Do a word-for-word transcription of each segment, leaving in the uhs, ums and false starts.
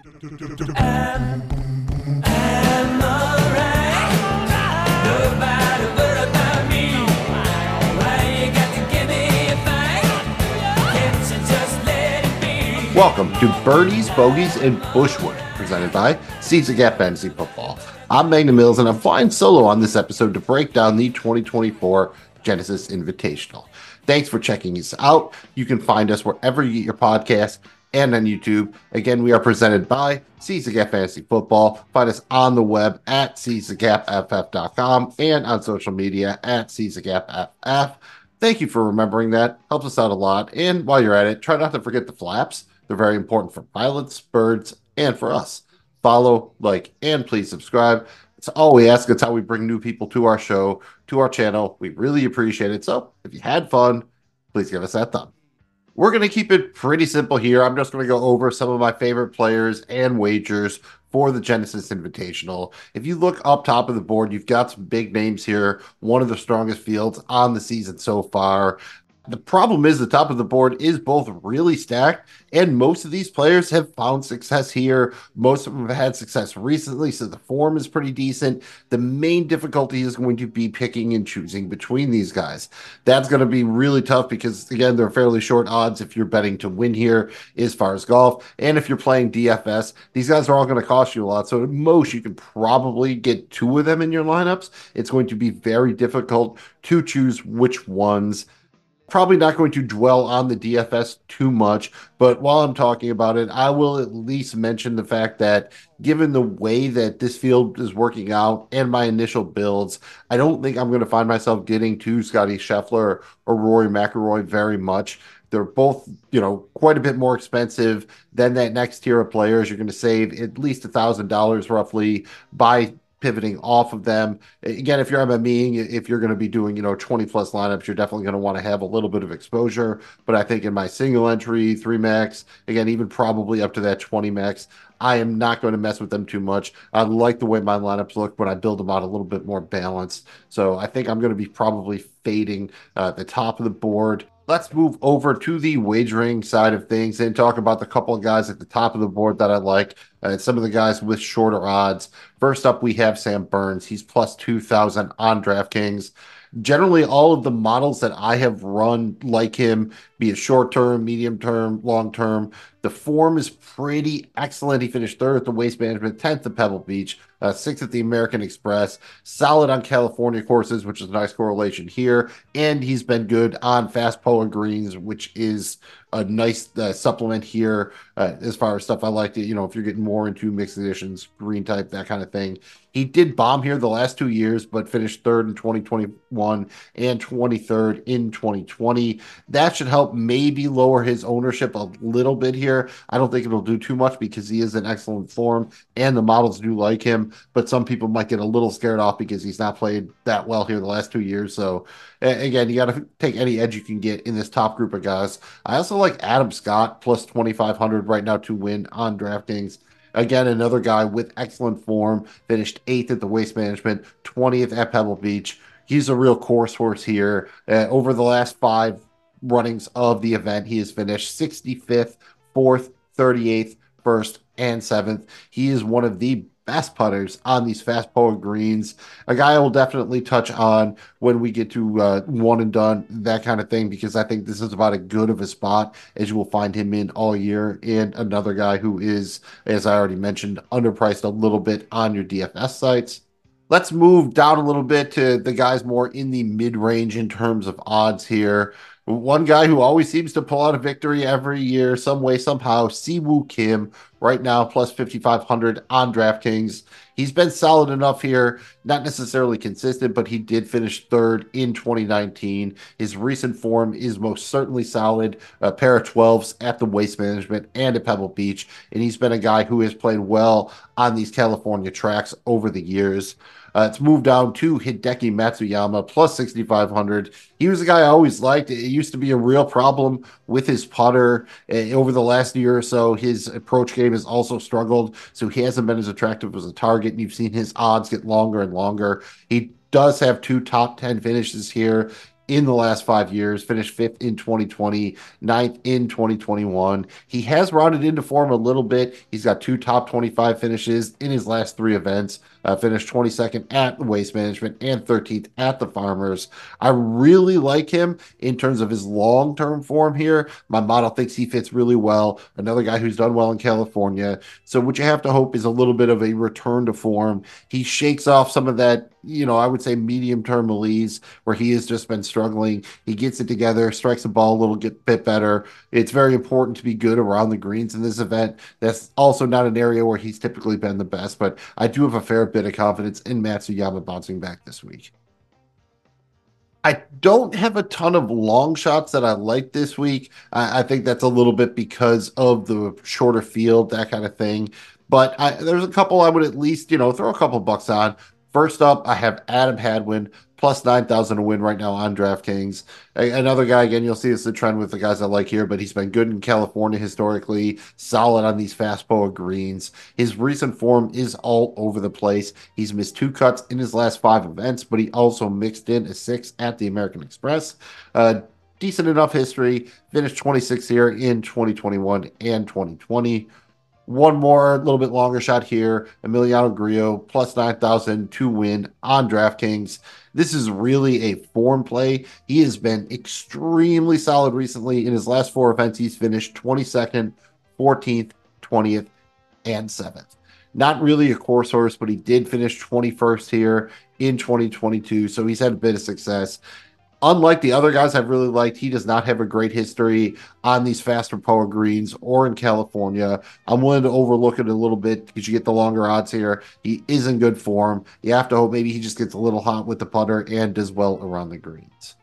I'm, I'm alright. Nobody worry about me. Why you got to give me a fight? Can't you just let it be? Welcome to Birdies, Bogeys, and Bushwood, presented by Season Gap Fantasy Football. I'm Magnum Mills, and I'm flying solo on this episode to break down the twenty twenty-four Genesis Invitational. Thanks for checking us out. You can find us wherever you get your podcasts and on YouTube. Again, we are presented by Season Gap Fantasy Football. Find us on the web at season gap f f dot com and on social media at season gap f f. Thank you for remembering that. Helps us out a lot. And while you're at it, try not to forget the flaps. They're very important for pilots, birds, and for us. Follow, like, and please subscribe. It's all we ask. It's how we bring new people to our show, to our channel. We really appreciate it. So if you had fun, please give us that thumb. We're going to keep it pretty simple here. I'm just going to go over some of my favorite players and wagers for the Genesis Invitational. If you look up top of the board, you've got some big names here. One of the strongest fields on the season so far. The problem is the top of the board is both really stacked, and most of these players have found success here. Most of them have had success recently, so the form is pretty decent. The main difficulty is going to be picking and choosing between these guys. That's going to be really tough because, again, they're fairly short odds if you're betting to win here as far as golf. And if you're playing D F S, these guys are all going to cost you a lot. So at most, you can probably get two of them in your lineups. It's going to be very difficult to choose which ones. Probably not going to dwell on the D F S too much, but while I'm talking about it, I will at least mention the fact that given the way that this field is working out and my initial builds, I don't think I'm going to find myself getting to Scotty Scheffler or Rory McIlroy very much. They're both, you know, quite a bit more expensive than that next tier of players. You're going to save at least a thousand dollars roughly by pivoting off of them. Again, if you're MMEing, if you're going to be doing, you know, twenty plus lineups, you're definitely going to want to have a little bit of exposure. But I think in my single entry, three max, again, even probably up to that twenty max, I am not going to mess with them too much. I like the way my lineups look, but I build them out a little bit more balanced. So I think I'm going to be probably fading uh, the top of the board. Let's move over to the wagering side of things and talk about the couple of guys at the top of the board that I like, and some of the guys with shorter odds. First up, we have Sam Burns. He's plus two thousand on DraftKings. Generally, all of the models that I have run like him, be it short-term, medium-term, long-term, the form is pretty excellent. He finished third at the Waste Management, tenth at Pebble Beach, uh, sixth at the American Express, solid on California courses, which is a nice correlation here, and he's been good on fast P O A greens, which is a nice uh, supplement here uh, as far as stuff I like to, you know, if you're getting more into mixed editions, green type, that kind of thing. He did bomb here the last two years, but finished third in twenty twenty-one and twenty-third in twenty twenty. That should help maybe lower his ownership a little bit here. I don't think it'll do too much because he is in excellent form and the models do like him, but some people might get a little scared off because he's not played that well here the last two years. So again, you got to take any edge you can get in this top group of guys. I also like Adam Scott plus twenty-five hundred right now to win on DraftKings. Again, another guy with excellent form, finished eighth at the Waste Management, twentieth at Pebble Beach. He's a real course horse here. Uh, over the last five runnings of the event, he has finished sixty-fifth, fourth, thirty-eighth, first, and seventh. He is one of the best putters on these fast P O A greens. A guy I will definitely touch on when we get to uh, one and done, that kind of thing, because I think this is about as good of a spot as you will find him in all year. And another guy who is, as I already mentioned, underpriced a little bit on your D F S sites. Let's move down a little bit to the guys more in the mid-range in terms of odds here. One guy who always seems to pull out a victory every year, some way, somehow, Siwoo Kim, right now, plus fifty-five hundred on DraftKings. He's been solid enough here, not necessarily consistent, but he did finish third in twenty nineteen. His recent form is most certainly solid, a pair of twelves at the Waste Management and at Pebble Beach, and he's been a guy who has played well on these California tracks over the years. Uh, it's moved down to Hideki Matsuyama, plus sixty-five hundred. He was a guy I always liked. It used to be a real problem with his putter. Uh, over the last year or so, his approach game has also struggled, so he hasn't been as attractive as a target, and you've seen his odds get longer and longer. He does have two top ten finishes here. in the last five years, finished fifth in twenty twenty, ninth in twenty twenty-one. He has rounded into form a little bit. He's got two top twenty-five finishes in his last three events, uh, finished twenty-second at the Waste Management and thirteenth at the Farmers. I really like him in terms of his long-term form here. My model thinks he fits really well. Another guy who's done well in California. So what you have to hope is a little bit of a return to form. He shakes off some of that, you know, I would say medium-term malaise where he has just been struggling. He gets it together, strikes the ball a little get, bit better. It's very important to be good around the greens in this event. That's also not an area where he's typically been the best, but I do have a fair bit of confidence in Matsuyama bouncing back this week. I don't have a ton of long shots that I like this week. I, I think that's a little bit because of the shorter field, that kind of thing. But I, there's a couple I would at least, you know, throw a couple bucks on. First up, I have Adam Hadwin plus nine thousand to win right now on DraftKings. A- another guy, again, you'll see it's the trend with the guys I like here, but he's been good in California historically, solid on these fast P O A greens. His recent form is all over the place. He's missed two cuts in his last five events, but he also mixed in a six at the American Express. Uh, decent enough history, finished twenty-sixth here in twenty twenty-one and twenty twenty. One more, a little bit longer shot here. Emiliano Grillo, plus nine thousand to win on DraftKings. This is really a form play. He has been extremely solid recently. In his last four events, he's finished twenty-second, fourteenth, twentieth, and seventh. Not really a course horse, but he did finish twenty-first here in twenty twenty-two, so he's had a bit of success. Unlike the other guys I've really liked, he does not have a great history on these faster P O A greens or in California. I'm willing to overlook it a little bit because you get the longer odds here. He is in good form. You have to hope maybe he just gets a little hot with the putter and does well around the greens.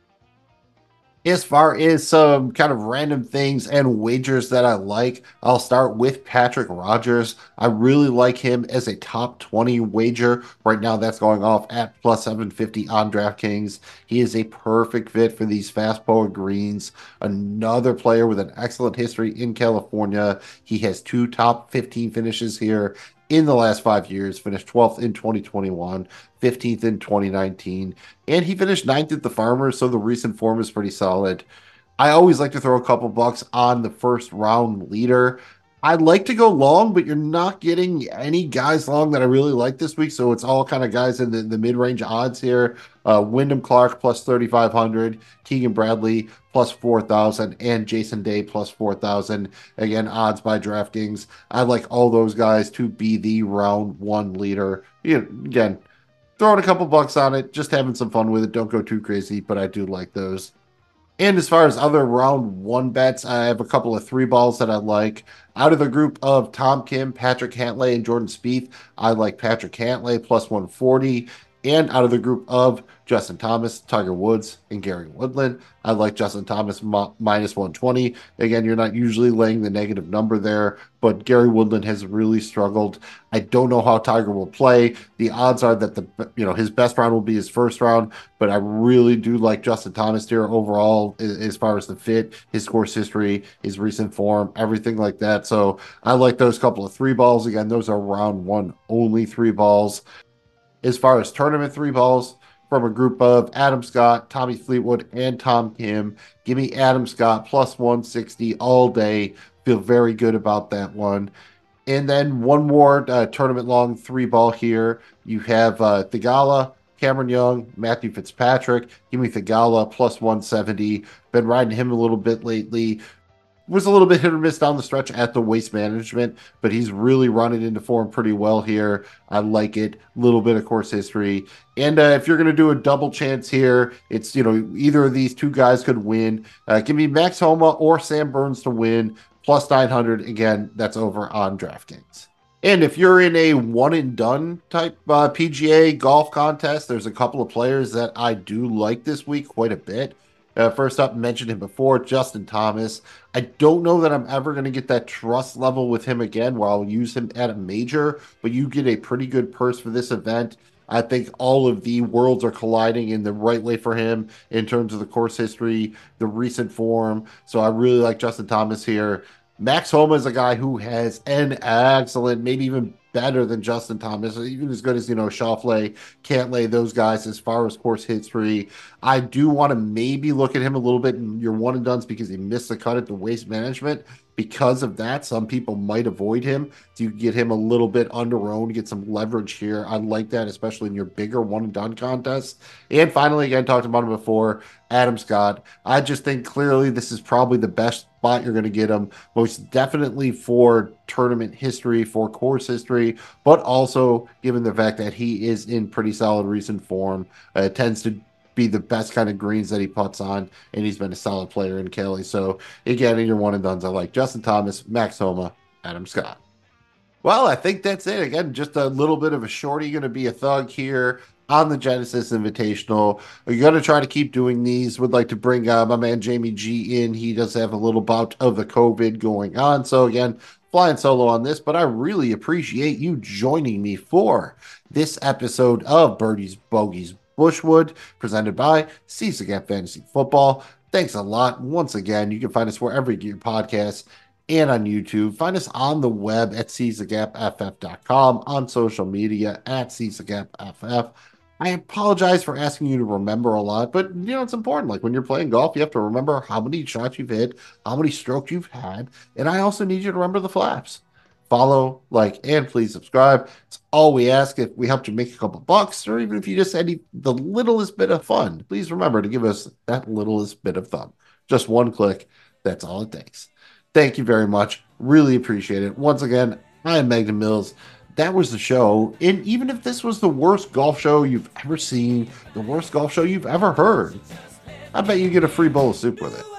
As far as some kind of random things and wagers that I like, I'll start with Patrick Rogers. I really like him as a top twenty wager. Right now, that's going off at plus seven fifty on DraftKings. He is a perfect fit for these fast P O A greens. Another player with an excellent history in California. He has two top fifteen finishes here in the last five years, finished twelfth in twenty twenty-one, fifteenth in twenty nineteen, and he finished ninth at the Farmers, so the recent form is pretty solid. I always like to throw a couple bucks on the first round leader. I'd like to go long, but you're not getting any guys long that I really like this week, so it's all kind of guys in the, the mid-range odds here. Uh, Wyndham Clark plus thirty-five hundred, Keegan Bradley plus four thousand, and Jason Day plus four thousand. Again, odds by DraftKings. I like all those guys to be the round one leader. You know, again, throwing a couple bucks on it, just having some fun with it. Don't go too crazy, but I do like those. And as far as other round one bets, I have a couple of three balls that I like. Out of the group of Tom Kim, Patrick Cantlay, and Jordan Spieth, I like Patrick Cantlay plus one forty. And out of the group of Justin Thomas, Tiger Woods, and Gary Woodland, I like Justin Thomas mo- minus one twenty. Again, you're not usually laying the negative number there, but Gary Woodland has really struggled. I don't know how Tiger will play. The odds are that the you know his best round will be his first round, but I really do like Justin Thomas here overall as far as the fit, his course history, his recent form, everything like that. So I like those couple of three balls. Again, those are round one only three balls. As far as tournament three balls from a group of Adam Scott, Tommy Fleetwood, and Tom Kim, give me Adam Scott plus one sixty all day. Feel very good about that one. And then one more uh, tournament long three ball here. You have uh, Theegala, Cameron Young, Matthew Fitzpatrick. Give me Theegala plus one seventy. Been riding him a little bit lately. Was a little bit hit or miss down the stretch at the Waste Management, but he's really running into form pretty well here. I like it. A little bit of course history. And uh, if you're going to do a double chance here, it's, you know, either of these two guys could win. Uh, give me Max Homa or Sam Burns to win, plus nine hundred. Again, that's over on DraftKings. And if you're in a one and done type uh, P G A golf contest, there's a couple of players that I do like this week quite a bit. Uh, first up, mentioned him before, Justin Thomas. I don't know that I'm ever going to get that trust level with him again where I'll use him at a major, but you get a pretty good purse for this event. I think all of the worlds are colliding in the right way for him in terms of the course history, the recent form. So I really like Justin Thomas here. Max Homa is a guy who has an excellent, maybe even better than Justin Thomas, even as good as, you know, Schauffele, Cantlay, those guys as far as course history. I do want to maybe look at him a little bit in your one and dones because he missed the cut at the waste management. Because of that, some people might avoid him. So you get him a little bit under-owned, get some leverage here. I like that, especially in your bigger one and done contests. And finally, again, talked about him before, Adam Scott. I just think clearly this is probably the best spot you're going to get him, most definitely for tournament history, for course history, but also given the fact that he is in pretty solid recent form, uh, tends to be the best kind of greens that he puts on, and he's been a solid player in Kelly. So again, in your one and dones, I like Justin Thomas, Max Homa, Adam Scott. Well, I think that's it. Again, just a little bit of a shorty, going to be a thug here on the Genesis Invitational. We're going to try to keep doing these. Would like to bring uh, my man Jamie G in. He does have a little bout of the COVID going on. So again, flying solo on this, but I really appreciate you joining me for this episode of Birdies, Bogeys, Bushwood, presented by Caesar Gap Fantasy Football. Thanks a lot. Once again, you can find us wherever you get your podcasts and on YouTube. Find us on the web at caesar gap f f dot com, on social media at caesar gap f f. I apologize for asking you to remember a lot, but you know, it's important. Like when you're playing golf, you have to remember how many shots you've hit, how many strokes you've had, and I also need you to remember the flaps. Follow, like, and please subscribe. It's all we ask. If we helped you make a couple bucks, or even if you just had the littlest bit of fun, please remember to give us that littlest bit of fun. Just one click. That's all it takes. Thank you very much. Really appreciate it. Once again, I am Megan Mills. That was the show. And even if this was the worst golf show you've ever seen, the worst golf show you've ever heard, I bet you get a free bowl of soup with it.